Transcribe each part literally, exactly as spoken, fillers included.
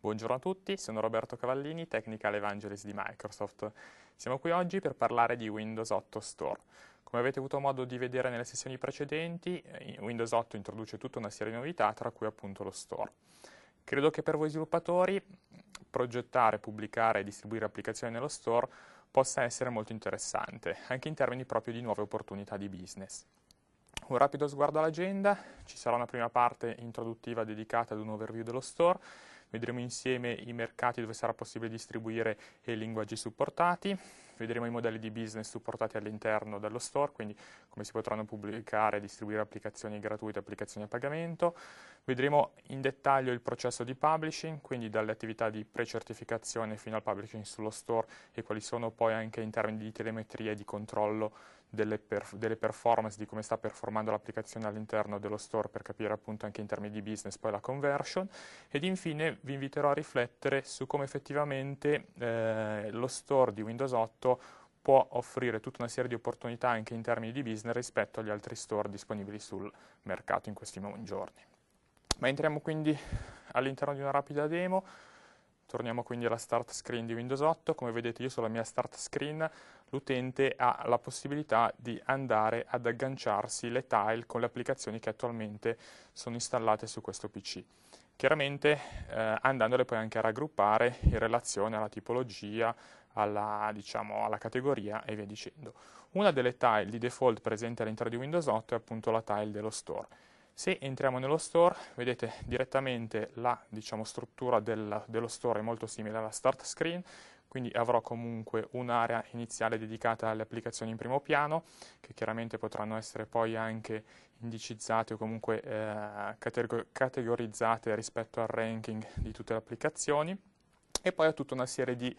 Buongiorno a tutti, sono Roberto Cavallini, Technical Evangelist di Microsoft. Siamo qui oggi per parlare di Windows otto Store. Come avete avuto modo di vedere nelle sessioni precedenti, Windows otto introduce tutta una serie di novità, tra cui appunto lo Store. Credo che per voi sviluppatori progettare, pubblicare e distribuire applicazioni nello Store possa essere molto interessante, anche in termini proprio di nuove opportunità di business. Un rapido sguardo all'agenda, ci sarà una prima parte introduttiva dedicata ad un overview dello Store, vedremo insieme i mercati dove sarà possibile distribuire e i linguaggi supportati, vedremo i modelli di business supportati all'interno dello Store, quindi come si potranno pubblicare e distribuire applicazioni gratuite e applicazioni a pagamento, vedremo in dettaglio il processo di publishing, quindi dalle attività di pre-certificazione fino al publishing sullo Store e quali sono poi anche in termini di telemetria e di controllo Delle, perf delle performance, di come sta performando l'applicazione all'interno dello store per capire appunto anche in termini di business poi la conversion, ed infine vi inviterò a riflettere su come effettivamente eh, lo store di Windows otto può offrire tutta una serie di opportunità anche in termini di business rispetto agli altri store disponibili sul mercato in questi giorni. Ma entriamo quindi all'interno di una rapida demo. Torniamo quindi alla start screen di Windows otto. Come vedete io sulla mia start screen l'utente ha la possibilità di andare ad agganciarsi le tile con le applicazioni che attualmente sono installate su questo P C. Chiaramente eh, andandole poi anche a raggruppare in relazione alla tipologia, alla, diciamo, alla categoria e via dicendo. Una delle tile di default presenti all'interno di Windows otto è appunto la tile dello store. Se entriamo nello store, vedete direttamente la diciamo, struttura del, dello store è molto simile alla start screen, quindi avrò comunque un'area iniziale dedicata alle applicazioni in primo piano, che chiaramente potranno essere poi anche indicizzate o comunque eh, categorizzate rispetto al ranking di tutte le applicazioni, e poi ho tutta una serie di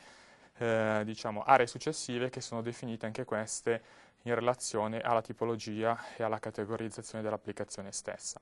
eh, diciamo, aree successive che sono definite anche queste in relazione alla tipologia e alla categorizzazione dell'applicazione stessa.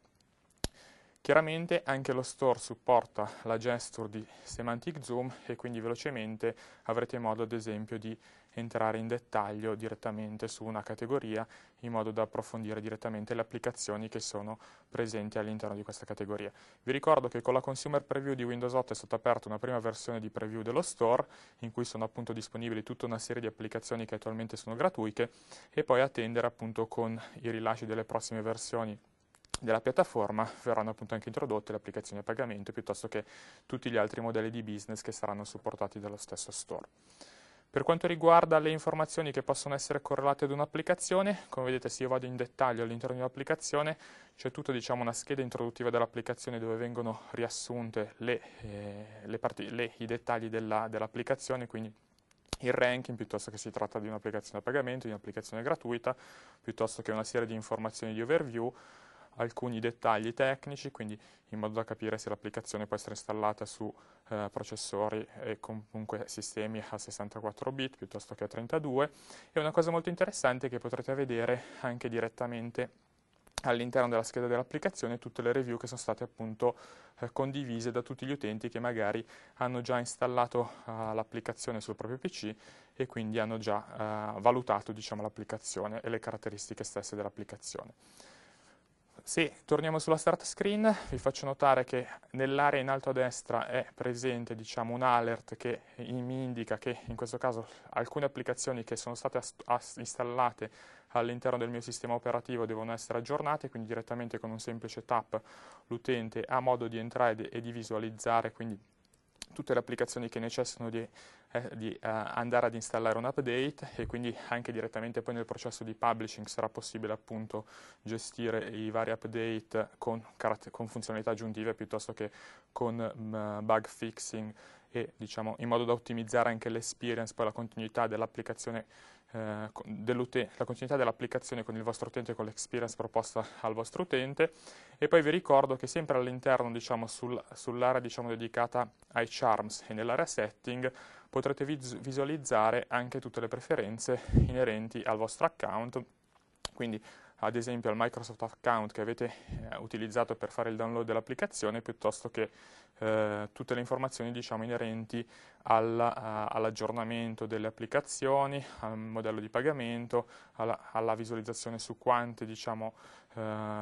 Chiaramente anche lo store supporta la gesture di Semantic Zoom e quindi velocemente avrete modo ad esempio di entrare in dettaglio direttamente su una categoria in modo da approfondire direttamente le applicazioni che sono presenti all'interno di questa categoria. Vi ricordo che con la Consumer Preview di Windows otto è stata aperta una prima versione di preview dello store in cui sono appunto disponibili tutta una serie di applicazioni che attualmente sono gratuite e poi attendere appunto con i rilasci delle prossime versioni della piattaforma verranno appunto anche introdotte le applicazioni a pagamento piuttosto che tutti gli altri modelli di business che saranno supportati dallo stesso store. Per quanto riguarda le informazioni che possono essere correlate ad un'applicazione, come vedete se io vado in dettaglio all'interno di un'applicazione c'è tutta diciamo, una scheda introduttiva dell'applicazione dove vengono riassunte le, eh, le le, i dettagli dell'applicazione, quindi il ranking, piuttosto che si tratta di un'applicazione a pagamento, di un'applicazione gratuita, piuttosto che una serie di informazioni di overview, alcuni dettagli tecnici, quindi in modo da capire se l'applicazione può essere installata su eh, processori e comunque sistemi a sessantaquattro bit piuttosto che a trentadue, e una cosa molto interessante è che potrete vedere anche direttamente all'interno della scheda dell'applicazione tutte le review che sono state appunto eh, condivise da tutti gli utenti che magari hanno già installato uh, l'applicazione sul proprio P C e quindi hanno già uh, valutato diciamo, l'applicazione e le caratteristiche stesse dell'applicazione. Se torniamo sulla start screen, vi faccio notare che nell'area in alto a destra è presente diciamo, un alert che mi indica che in questo caso alcune applicazioni che sono state installate all'interno del mio sistema operativo devono essere aggiornate, quindi direttamente con un semplice tap l'utente ha modo di entrare e di visualizzare quindi tutte le applicazioni che necessitano di, eh, di uh, andare ad installare un update, e quindi anche direttamente poi nel processo di publishing sarà possibile appunto gestire i vari update con, con funzionalità aggiuntive piuttosto che con um, bug fixing e diciamo in modo da ottimizzare anche l'experience, poi la continuità dell'applicazione eh, la continuità dell'applicazione con il vostro utente e con l'experience proposta al vostro utente. E poi vi ricordo che sempre all'interno diciamo sul, sull'area diciamo, dedicata ai charms e nell'area setting potrete vis visualizzare anche tutte le preferenze inerenti al vostro account, quindi ad esempio al Microsoft account che avete eh, utilizzato per fare il download dell'applicazione, piuttosto che eh, tutte le informazioni, diciamo, inerenti alla, uh, all'aggiornamento delle applicazioni, al modello di pagamento, alla, alla visualizzazione su quante, diciamo, uh,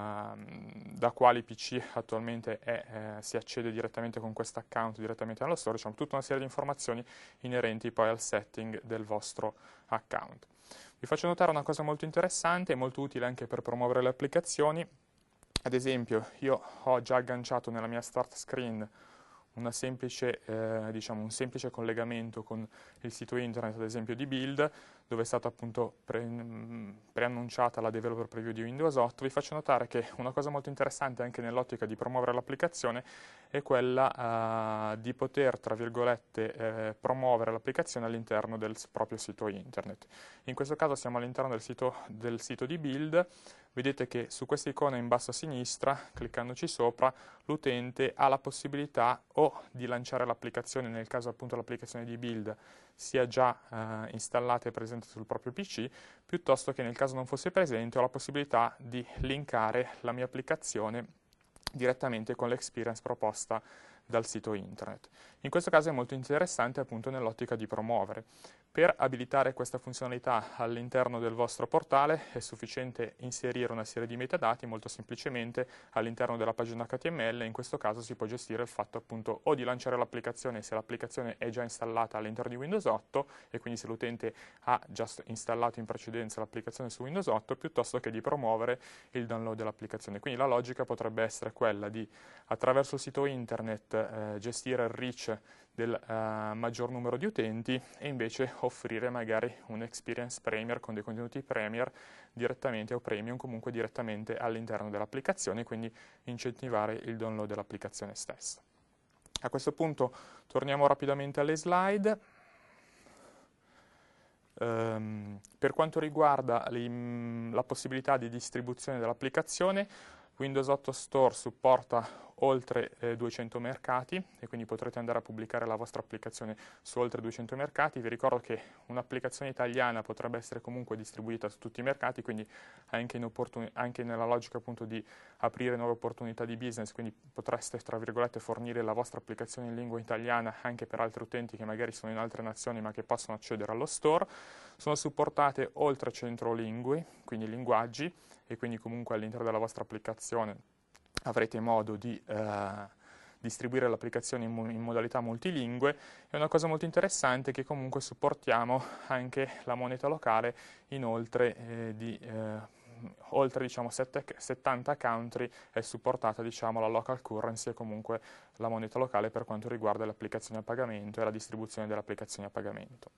da quali P C attualmente è, eh, si accede direttamente con questo account direttamente allo store, diciamo, tutta una serie di informazioni inerenti poi al setting del vostro account. Vi faccio notare una cosa molto interessante e molto utile anche per promuovere le applicazioni. Ad esempio, io ho già agganciato nella mia start screen una semplice, eh, diciamo, un semplice collegamento con il sito internet, ad esempio di Build, dove è stata appunto pre, preannunciata la developer preview di Windows otto. Vi faccio notare che una cosa molto interessante anche nell'ottica di promuovere l'applicazione è quella uh, di poter, tra virgolette, eh, promuovere l'applicazione all'interno del proprio sito internet. In questo caso siamo all'interno del sito, del sito di Build. Vedete che su questa icona in basso a sinistra, cliccandoci sopra, l'utente ha la possibilità o di lanciare l'applicazione, nel caso appunto l'applicazione di Build sia già eh, installata e presente sul proprio P C, piuttosto che nel caso non fosse presente ho la possibilità di linkare la mia applicazione direttamente con l'experience proposta dal sito internet. In questo caso è molto interessante appunto nell'ottica di promuovere. Per abilitare questa funzionalità all'interno del vostro portale è sufficiente inserire una serie di metadati molto semplicemente all'interno della pagina H T M L. In questo caso si può gestire il fatto appunto o di lanciare l'applicazione se l'applicazione è già installata all'interno di Windows otto e quindi se l'utente ha già installato in precedenza l'applicazione su Windows otto, piuttosto che di promuovere il download dell'applicazione. Quindi la logica potrebbe essere quella di, attraverso il sito internet, eh, gestire il reach del uh, maggior numero di utenti e invece offrire magari un experience premier con dei contenuti premier direttamente o premium comunque direttamente all'interno dell'applicazione, quindi incentivare il download dell'applicazione stessa. A questo punto torniamo rapidamente alle slide. Um, per quanto riguarda le, la possibilità di distribuzione dell'applicazione, Windows otto Store supporta oltre eh, duecento mercati e quindi potrete andare a pubblicare la vostra applicazione su oltre duecento mercati. Vi ricordo che un'applicazione italiana potrebbe essere comunque distribuita su tutti i mercati, quindi anche, in anche nella logica appunto di aprire nuove opportunità di business, quindi potreste, tra virgolette, fornire la vostra applicazione in lingua italiana anche per altri utenti che magari sono in altre nazioni ma che possono accedere allo store. Sono supportate oltre cento lingue, quindi linguaggi, e quindi comunque all'interno della vostra applicazione avrete modo di eh, distribuire l'applicazione in, in modalità multilingue. E una cosa molto interessante è che comunque supportiamo anche la moneta locale in oltre eh, di eh, oltre diciamo settanta country è supportata diciamo la local currency e comunque la moneta locale per quanto riguarda le applicazioni a pagamento e la distribuzione delle applicazioni a pagamento.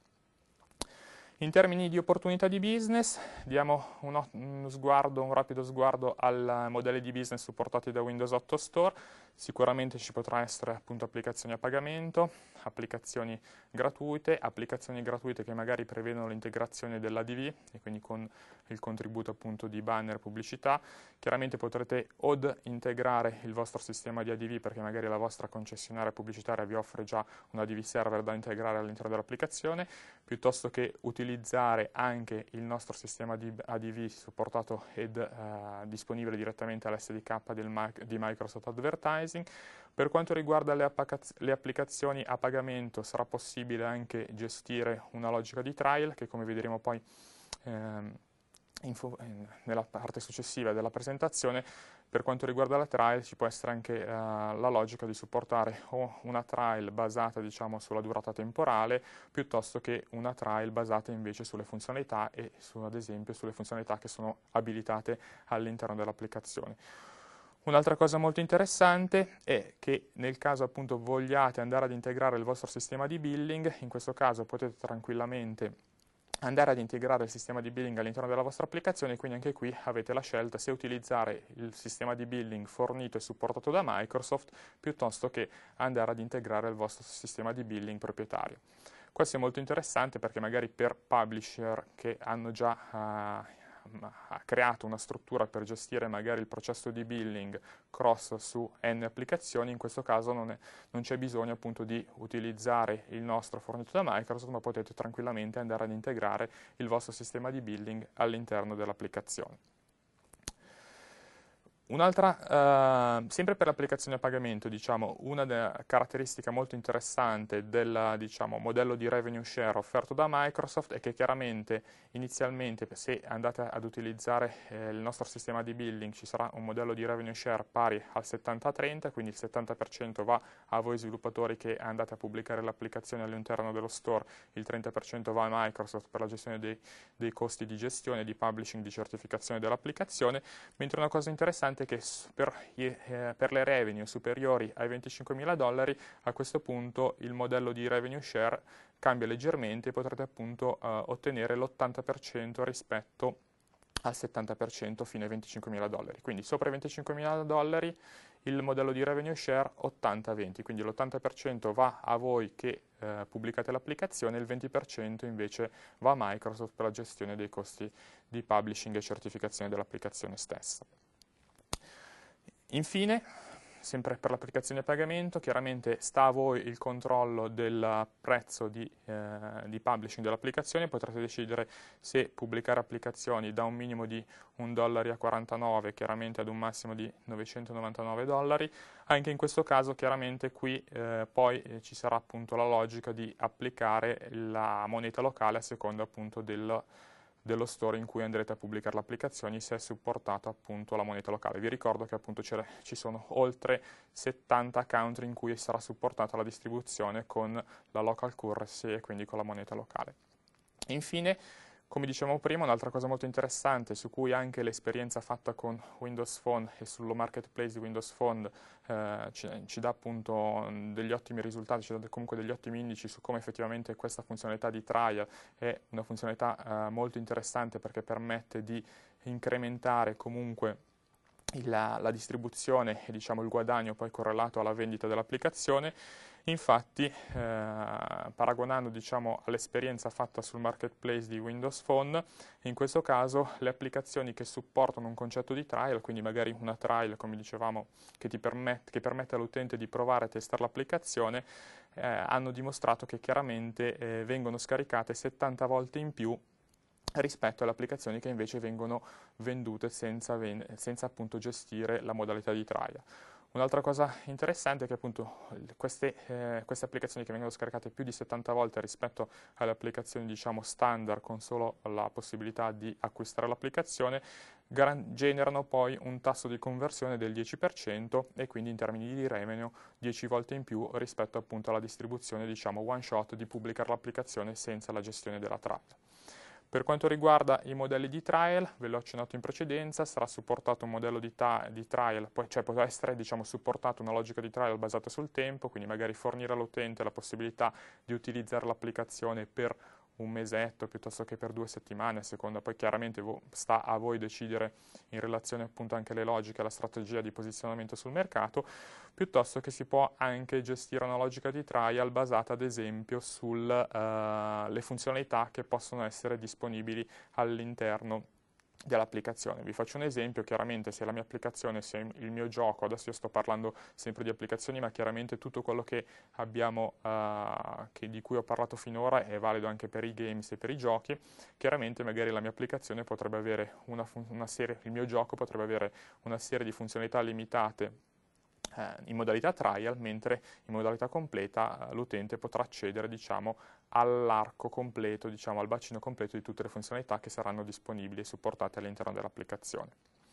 In termini di opportunità di business, diamo uno, uno sguardo, un rapido sguardo ai modelli di business supportati da Windows otto Store. Sicuramente ci potrà essere appunto applicazioni a pagamento, applicazioni gratuite, applicazioni gratuite che magari prevedono l'integrazione dell'A D V e quindi con il contributo appunto di banner, pubblicità. Chiaramente potrete o integrare il vostro sistema di A D V perché magari la vostra concessionaria pubblicitaria vi offre già un A D V server da integrare all'interno dell'applicazione, piuttosto che utilizzare anche il nostro sistema di A D V supportato ed eh, disponibile direttamente all'S D K del, di Microsoft Advertising. Per quanto riguarda le, le applicazioni a pagamento sarà possibile anche gestire una logica di trial che, come vedremo poi ehm, info, eh, nella parte successiva della presentazione. Per quanto riguarda la trial ci può essere anche eh, la logica di supportare o una trial basata diciamo sulla durata temporale piuttosto che una trial basata invece sulle funzionalità e su, ad esempio sulle funzionalità che sono abilitate all'interno dell'applicazione. Un'altra cosa molto interessante è che nel caso appunto vogliate andare ad integrare il vostro sistema di billing, in questo caso potete tranquillamente andare ad integrare il sistema di billing all'interno della vostra applicazione, quindi anche qui avete la scelta se utilizzare il sistema di billing fornito e supportato da Microsoft piuttosto che andare ad integrare il vostro sistema di billing proprietario. Questo è molto interessante perché magari per publisher che hanno già uh, ha creato una struttura per gestire magari il processo di billing cross su N applicazioni, in questo caso non, non c'è bisogno appunto di utilizzare il nostro fornito da Microsoft, ma potete tranquillamente andare ad integrare il vostro sistema di billing all'interno dell'applicazione. Un'altra, eh, sempre per l'applicazione a pagamento, diciamo, una caratteristica molto interessante del, diciamo, modello di revenue share offerto da Microsoft è che chiaramente inizialmente, se andate ad utilizzare eh, il nostro sistema di billing, ci sarà un modello di revenue share pari al settanta trenta, quindi il settanta per cento va a voi sviluppatori che andate a pubblicare l'applicazione all'interno dello store, il trenta per cento va a Microsoft per la gestione dei, dei costi di gestione, di publishing, di certificazione dell'applicazione, mentre una cosa interessante che per, eh, per le revenue superiori ai venticinquemila dollari a questo punto il modello di revenue share cambia leggermente e potrete appunto eh, ottenere l'ottanta per cento rispetto al settanta per cento fino ai venticinquemila dollari. Quindi sopra i venticinquemila dollari il modello di revenue share ottanta venti, quindi l'ottanta per cento va a voi che eh, pubblicate l'applicazione, il venti per cento invece va a Microsoft per la gestione dei costi di publishing e certificazione dell'applicazione stessa. Infine, sempre per l'applicazione a pagamento, chiaramente sta a voi il controllo del prezzo di, eh, di publishing dell'applicazione, potrete decidere se pubblicare applicazioni da un minimo di un dollaro a quarantanove, chiaramente ad un massimo di novecentonovantanove dollari. Anche in questo caso chiaramente qui eh, poi eh, ci sarà appunto la logica di applicare la moneta locale a seconda appunto del dello store in cui andrete a pubblicare le applicazioni, se è supportata appunto la moneta locale. Vi ricordo che appunto ci sono oltre settanta country in cui sarà supportata la distribuzione con la local currency e quindi con la moneta locale. Infine, come dicevamo prima, un'altra cosa molto interessante su cui anche l'esperienza fatta con Windows Phone e sullo marketplace di Windows Phone eh, ci, ci dà appunto degli ottimi risultati, ci dà comunque degli ottimi indici su come effettivamente questa funzionalità di trial è una funzionalità eh, molto interessante perché permette di incrementare comunque la, la distribuzione e diciamo il guadagno poi correlato alla vendita dell'applicazione. Infatti, eh, paragonando diciamo, all'esperienza fatta sul marketplace di Windows Phone, in questo caso le applicazioni che supportano un concetto di trial, quindi magari una trial, come dicevamo, che, ti permette, che permette all'utente di provare a testare l'applicazione, eh, hanno dimostrato che chiaramente eh, vengono scaricate settanta volte in più rispetto alle applicazioni che invece vengono vendute senza, ven senza appunto gestire la modalità di trial. Un'altra cosa interessante è che appunto queste, eh, queste applicazioni che vengono scaricate più di settanta volte rispetto alle applicazioni diciamo standard con solo la possibilità di acquistare l'applicazione generano poi un tasso di conversione del dieci per cento e quindi in termini di revenue dieci volte in più rispetto appunto alla distribuzione diciamo one shot di pubblicare l'applicazione senza la gestione della trial. Per quanto riguarda i modelli di trial, ve l'ho accennato in precedenza, sarà supportato un modello di, di trial, poi, cioè potrà essere diciamo, supportato una logica di trial basata sul tempo, quindi magari fornire all'utente la possibilità di utilizzare l'applicazione per un mesetto piuttosto che per due settimane, a seconda, poi chiaramente sta a voi decidere in relazione appunto anche alle logiche, alla strategia di posizionamento sul mercato, piuttosto che si può anche gestire una logica di trial basata ad esempio sulle uh, funzionalità che possono essere disponibili all'interno dell'applicazione. Vi faccio un esempio, chiaramente se la mia applicazione, se il mio gioco, adesso io sto parlando sempre di applicazioni, ma chiaramente tutto quello che abbiamo, uh, che, di cui ho parlato finora è valido anche per i games e per i giochi, chiaramente magari la mia applicazione potrebbe avere una, una serie, il mio gioco potrebbe avere una serie di funzionalità limitate in modalità trial, mentre in modalità completa eh, l'utente potrà accedere diciamo, all'arco completo, diciamo, al bacino completo di tutte le funzionalità che saranno disponibili e supportate all'interno dell'applicazione.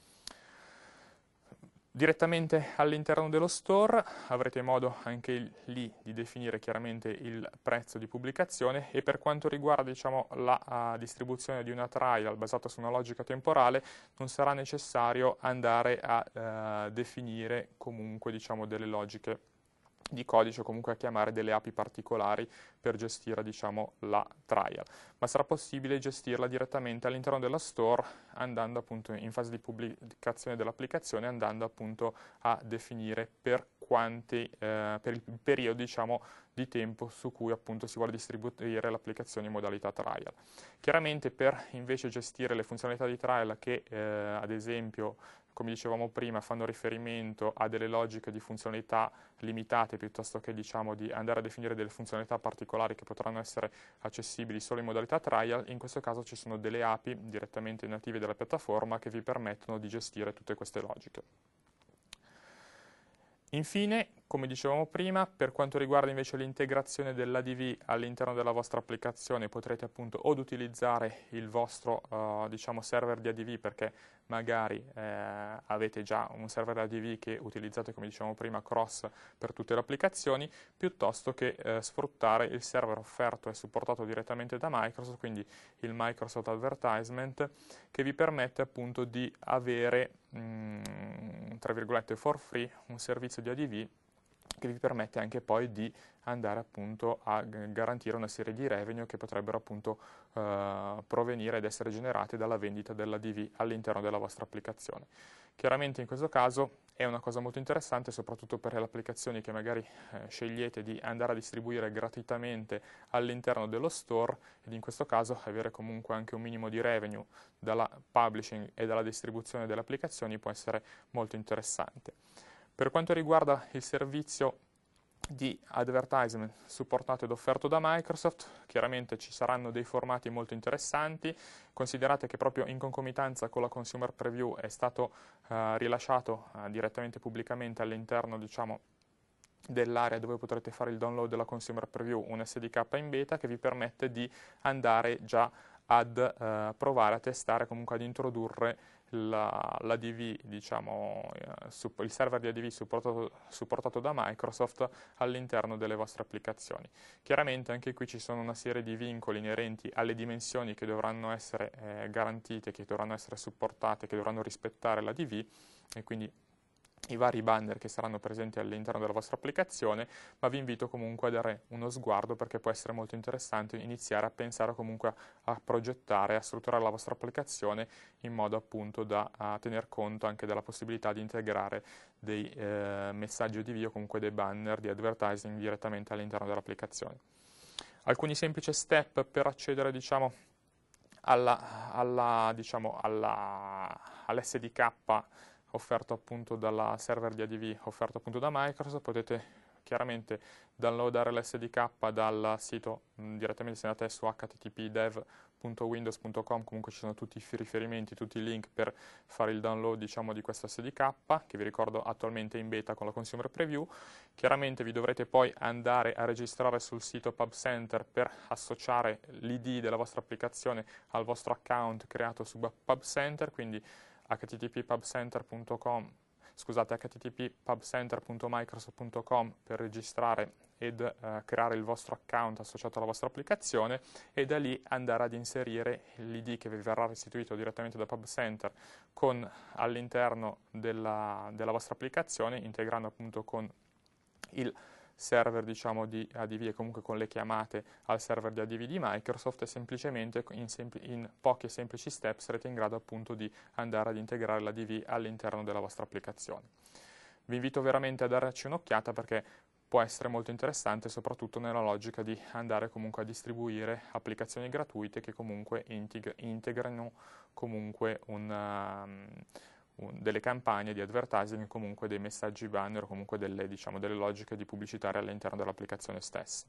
Direttamente all'interno dello store avrete modo anche lì di definire chiaramente il prezzo di pubblicazione e per quanto riguarda diciamo, la uh, distribuzione di una trial basata su una logica temporale non sarà necessario andare a uh, definire comunque diciamo, delle logiche di codice o comunque a chiamare delle A P I particolari per gestire diciamo, la trial, ma sarà possibile gestirla direttamente all'interno della store andando appunto in fase di pubblicazione dell'applicazione, andando appunto a definire per quanti, eh, per il periodo diciamo, di tempo su cui appunto si vuole distribuire l'applicazione in modalità trial. Chiaramente per invece gestire le funzionalità di trial che eh, ad esempio come dicevamo prima, fanno riferimento a delle logiche di funzionalità limitate piuttosto che diciamo di andare a definire delle funzionalità particolari che potranno essere accessibili solo in modalità trial. In questo caso ci sono delle A P I direttamente native della piattaforma che vi permettono di gestire tutte queste logiche. Infine, come dicevamo prima, per quanto riguarda invece l'integrazione dell'A D V all'interno della vostra applicazione, potrete appunto o utilizzare il vostro uh, diciamo server di A D V, perché magari eh, avete già un server A D V che utilizzate, come dicevamo prima, cross per tutte le applicazioni, piuttosto che eh, sfruttare il server offerto e supportato direttamente da Microsoft, quindi il Microsoft Advertisement, che vi permette appunto di avere mh, tra virgolette for free un servizio di A D V che vi permette anche poi di andare appunto a garantire una serie di revenue che potrebbero appunto eh, provenire ed essere generati dalla vendita dell'A D V all'interno della vostra applicazione. Chiaramente in questo caso è una cosa molto interessante, soprattutto per le applicazioni che magari eh, scegliete di andare a distribuire gratuitamente all'interno dello store, ed in questo caso avere comunque anche un minimo di revenue dalla publishing e dalla distribuzione delle applicazioni può essere molto interessante. Per quanto riguarda il servizio di advertisement supportato ed offerto da Microsoft, chiaramente ci saranno dei formati molto interessanti. Considerate che proprio in concomitanza con la Consumer Preview è stato eh, rilasciato eh, direttamente pubblicamente all'interno, diciamo, dell'area dove potrete fare il download della Consumer Preview un S D K in beta che vi permette di andare già ad eh, provare a testare, comunque ad introdurre l'A D V, diciamo, eh, il server di A D V supportato, supportato da Microsoft all'interno delle vostre applicazioni. Chiaramente anche qui ci sono una serie di vincoli inerenti alle dimensioni che dovranno essere eh, garantite, che dovranno essere supportate, che dovranno rispettare l'A D V, e quindi i vari banner che saranno presenti all'interno della vostra applicazione, ma vi invito comunque a dare uno sguardo perché può essere molto interessante iniziare a pensare comunque a, a progettare, a strutturare la vostra applicazione in modo appunto da a tener conto anche della possibilità di integrare dei eh, messaggi di video, comunque dei banner di advertising direttamente all'interno dell'applicazione. Alcuni semplici step per accedere, diciamo, alla, alla, diciamo, alla, all'S D K offerto appunto dalla server di A D V offerto appunto da Microsoft. Potete chiaramente downloadare l'S D K dal sito mh, direttamente, se andate su h t t p dev punto windows punto com, comunque ci sono tutti i riferimenti, tutti i link per fare il download, diciamo, di questo S D K, che vi ricordo attualmente è in beta con la Consumer Preview. Chiaramente vi dovrete poi andare a registrare sul sito PubCenter per associare l'I D della vostra applicazione al vostro account creato su PubCenter, quindi h t t p pubcenter punto com, scusate, h t t p pubcenter punto microsoft punto com per registrare ed eh, creare il vostro account associato alla vostra applicazione, e da lì andare ad inserire l'I D che vi verrà restituito direttamente da PubCenter con all'interno della, della vostra applicazione, integrando appunto con il server, diciamo, di A D V e comunque con le chiamate al server di A D V di Microsoft, e semplicemente in, sempl in pochi e semplici step sarete in grado appunto di andare ad integrare l'A D V all'interno della vostra applicazione. Vi invito veramente a darci un'occhiata perché può essere molto interessante, soprattutto nella logica di andare comunque a distribuire applicazioni gratuite che comunque integ integrano comunque un... Um, delle campagne di advertising, comunque dei messaggi banner, o comunque delle, diciamo, delle logiche di pubblicitaria all'interno dell'applicazione stessa.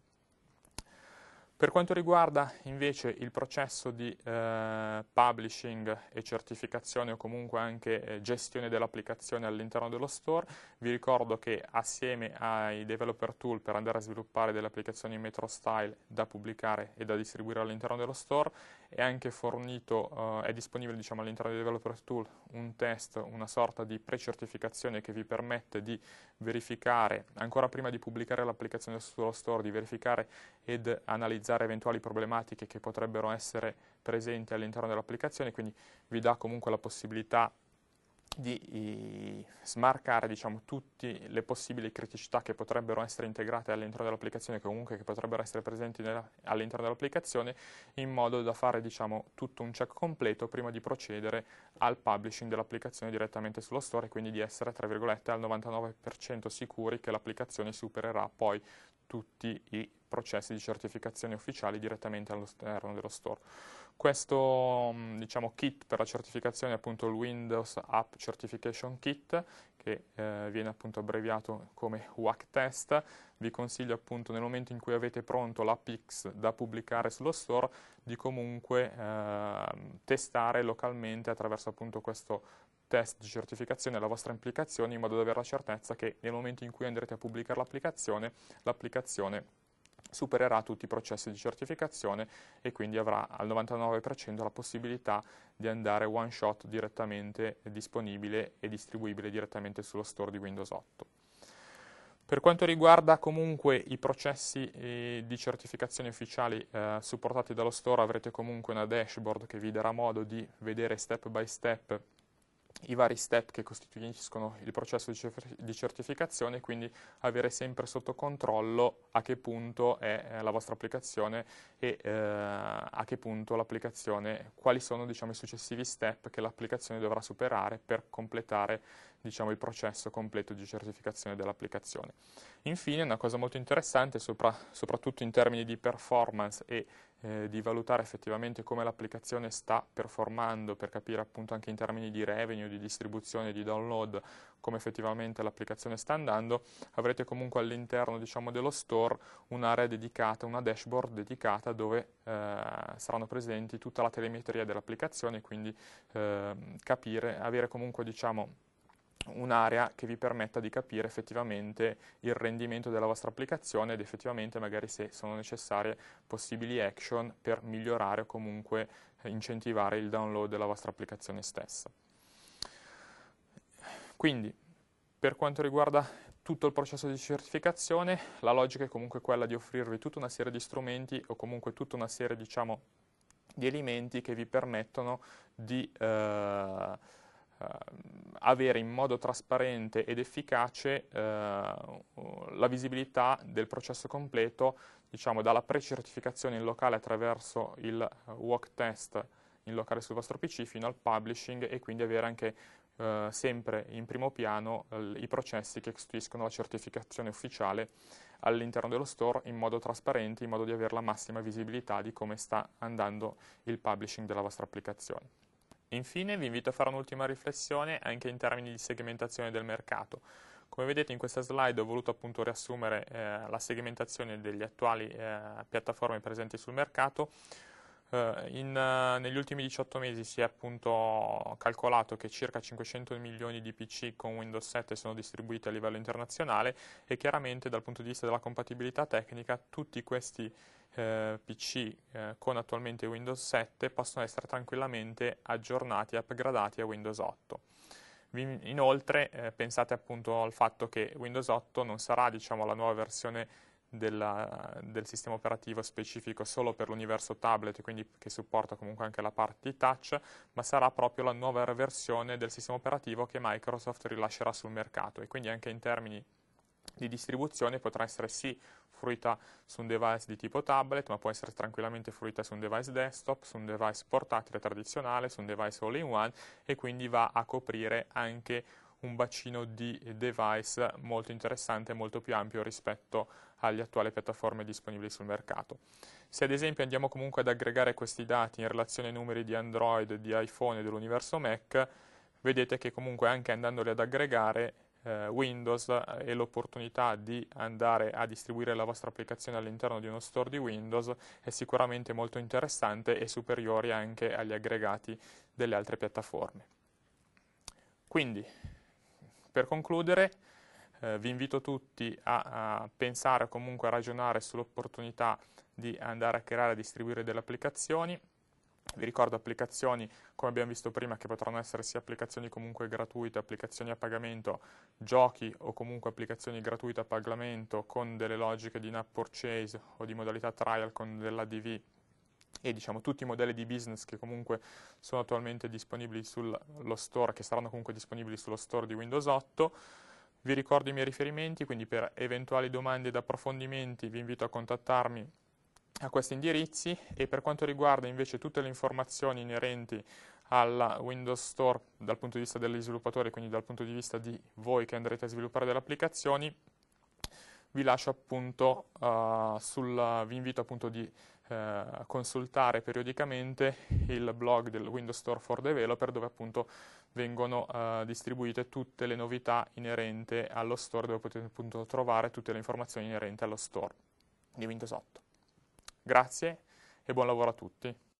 Per quanto riguarda invece il processo di eh, publishing e certificazione, o comunque anche eh, gestione dell'applicazione all'interno dello store, vi ricordo che assieme ai developer tool per andare a sviluppare delle applicazioni MetroStyle da pubblicare e da distribuire all'interno dello store, è anche fornito, eh, è disponibile, diciamo, all'interno dei developer tool un test, una sorta di pre-certificazione che vi permette di verificare, ancora prima di pubblicare l'applicazione sullo store, di verificare ed analizzare eventuali problematiche che potrebbero essere presenti all'interno dell'applicazione, quindi vi dà comunque la possibilità di smarcare, diciamo, tutte le possibili criticità che potrebbero essere integrate all'interno dell'applicazione, comunque che potrebbero essere presenti all'interno dell'applicazione, in modo da fare, diciamo, tutto un check completo prima di procedere al publishing dell'applicazione direttamente sullo store, e quindi di essere, tra virgolette, al novantanove per cento sicuri che l'applicazione supererà poi tutti i processi di certificazione ufficiali direttamente all'esterno dello store. Questo diciamo, kit per la certificazione è appunto il Windows App Certification Kit, che eh, viene appunto abbreviato come W A C Test. Vi consiglio appunto nel momento in cui avete pronto l'App X da pubblicare sullo store di comunque eh, testare localmente attraverso appunto questo test di certificazione la vostra applicazione, in modo da avere la certezza che nel momento in cui andrete a pubblicare l'applicazione, l'applicazione supererà tutti i processi di certificazione e quindi avrà al novantanove per cento la possibilità di andare one shot direttamente disponibile e distribuibile direttamente sullo store di Windows otto. Per quanto riguarda comunque i processi eh, di certificazione ufficiali eh, supportati dallo store, avrete comunque una dashboard che vi darà modo di vedere step by step i vari step che costituiscono il processo di certificazione, quindi avere sempre sotto controllo a che punto è la vostra applicazione e eh, a che punto l'applicazione, quali sono diciamo, i successivi step che l'applicazione dovrà superare per completare diciamo, il processo completo di certificazione dell'applicazione. Infine, una cosa molto interessante, sopra, soprattutto in termini di performance e eh, di valutare effettivamente come l'applicazione sta performando, per capire appunto anche in termini di revenue, di distribuzione, di download, come effettivamente l'applicazione sta andando, avrete comunque all'interno diciamo, dello store un'area dedicata, una dashboard dedicata dove eh, saranno presenti tutta la telemetria dell'applicazione, quindi eh, capire, avere comunque diciamo, un'area che vi permetta di capire effettivamente il rendimento della vostra applicazione ed effettivamente magari se sono necessarie possibili action per migliorare o comunque incentivare il download della vostra applicazione stessa. Quindi, per quanto riguarda tutto il processo di certificazione, la logica è comunque quella di offrirvi tutta una serie di strumenti o comunque tutta una serie, diciamo, di elementi che vi permettono di eh, Uh, avere in modo trasparente ed efficace uh, la visibilità del processo completo, diciamo dalla pre-certificazione in locale attraverso il walk test in locale sul vostro P C fino al publishing, e quindi avere anche uh, sempre in primo piano uh, i processi che costituiscono la certificazione ufficiale all'interno dello store in modo trasparente, in modo da avere la massima visibilità di come sta andando il publishing della vostra applicazione. Infine vi invito a fare un'ultima riflessione anche in termini di segmentazione del mercato. Come vedete in questa slide ho voluto appunto riassumere eh, la segmentazione degli attuali eh, piattaforme presenti sul mercato. Eh, in, uh, negli ultimi diciotto mesi si è appunto calcolato che circa cinquecento milioni di P C con Windows sette sono distribuiti a livello internazionale e chiaramente dal punto di vista della compatibilità tecnica tutti questi Eh, P C eh, con attualmente Windows sette possono essere tranquillamente aggiornati e upgradati a Windows otto. Inoltre eh, pensate appunto al fatto che Windows otto non sarà diciamo, la nuova versione della, del sistema operativo specifico solo per l'universo tablet, quindi che supporta comunque anche la parte di touch, ma sarà proprio la nuova versione del sistema operativo che Microsoft rilascerà sul mercato, e quindi anche in termini di distribuzione potrà essere sì fruita su un device di tipo tablet, ma può essere tranquillamente fruita su un device desktop, su un device portatile tradizionale, su un device all-in-one, e quindi va a coprire anche un bacino di device molto interessante e molto più ampio rispetto alle attuali piattaforme disponibili sul mercato. Se ad esempio andiamo comunque ad aggregare questi dati in relazione ai numeri di Android, di iPhone e dell'universo Mac, vedete che comunque anche andandoli ad aggregare eh, Windows e l'opportunità di andare a distribuire la vostra applicazione all'interno di uno store di Windows è sicuramente molto interessante e superiore anche agli aggregati delle altre piattaforme. Quindi, per concludere, eh, vi invito tutti a, a pensare o comunque a ragionare sull'opportunità di andare a creare e distribuire delle applicazioni. Vi ricordo applicazioni, come abbiamo visto prima, che potranno essere sia applicazioni comunque gratuite, applicazioni a pagamento, giochi o comunque applicazioni gratuite a pagamento con delle logiche di in-app purchase o di modalità trial con dell'A D V, e diciamo tutti i modelli di business che comunque sono attualmente disponibili sullo store, che saranno comunque disponibili sullo store di Windows otto. Vi ricordo i miei riferimenti, quindi per eventuali domande ed approfondimenti vi invito a contattarmi a questi indirizzi, e per quanto riguarda invece tutte le informazioni inerenti alla Windows Store dal punto di vista degli sviluppatori, quindi dal punto di vista di voi che andrete a sviluppare delle applicazioni, vi lascio appunto uh, sul, vi invito appunto di uh, consultare periodicamente il blog del Windows Store for Developer, dove appunto vengono uh, distribuite tutte le novità inerenti allo store, dove potete appunto trovare tutte le informazioni inerenti allo store di Windows otto. Grazie e buon lavoro a tutti.